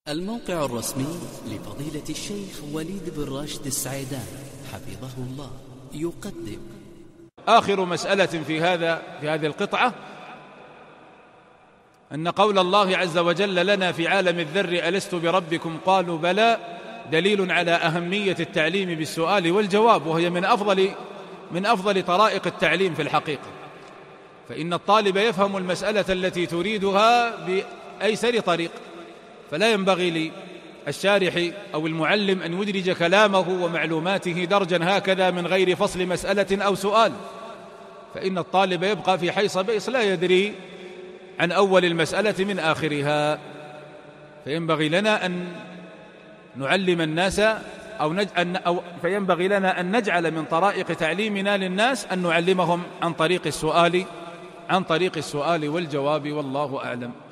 الموقع الرسمي لفضيلة الشيخ وليد بن راشد السعيدان حفظه الله يقدم آخر مسألة في هذه القطعة أن قول الله عز وجل لنا في عالم الذر ألست بربكم قالوا بلى دليل على أهمية التعليم بالسؤال والجواب، وهي من أفضل طرائق التعليم في الحقيقة، فإن الطالب يفهم المسألة التي تريدها بأيسر طريق، فلا ينبغي للشارح أو المعلم أن يدرج كلامه ومعلوماته درجا هكذا من غير فصل مسألة أو سؤال، فإن الطالب يبقى في حيص بيص لا يدري عن أول المسألة من آخرها. فينبغي لنا أن نعلم الناس فينبغي لنا أن نجعل من طرائق تعليمنا للناس أن نعلمهم عن طريق السؤال والجواب، والله أعلم.